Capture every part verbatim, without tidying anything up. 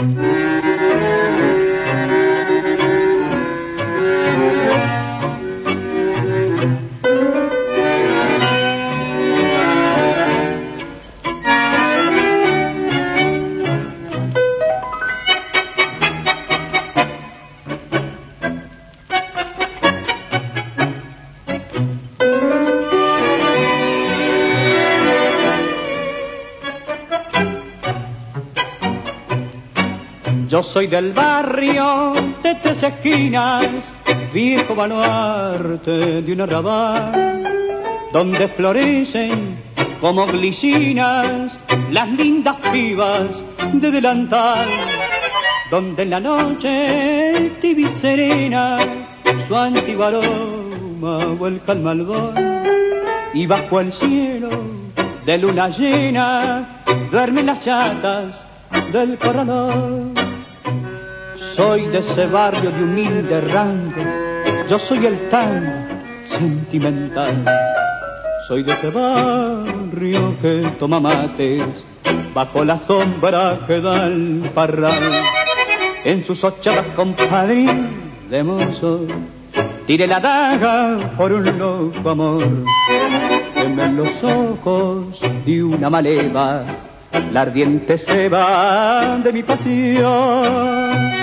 Yo soy del barrio de tres esquinas, viejo baluarte de un arrabal, donde florecen como glicinas las lindas pibas de delantal, donde en la noche tibia y serena su antiguo aroma vuelca al malvón, y bajo el cielo de luna llena duermen las chatas del corralón. Soy de ese barrio de humilde rango, yo soy el tan sentimental. Soy de ese barrio que toma mates bajo la sombra que da el parral. En sus ochavas compadrín de mozo tire la daga por un loco amor. Temen los ojos de una maleva la ardiente ceba de mi pasión.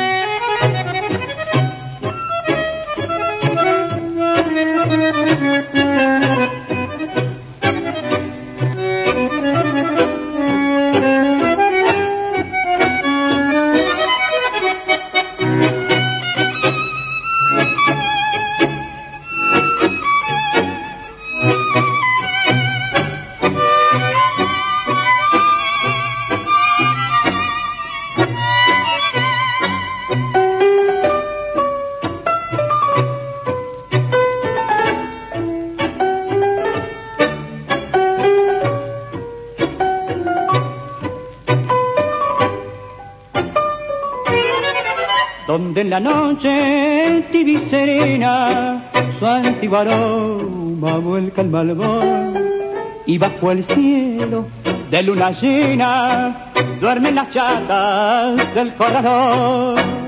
Donde en la noche tibia y serena su antiguo aroma vuelca el malvón, y bajo el cielo de luna llena duermen las chatas del corralón.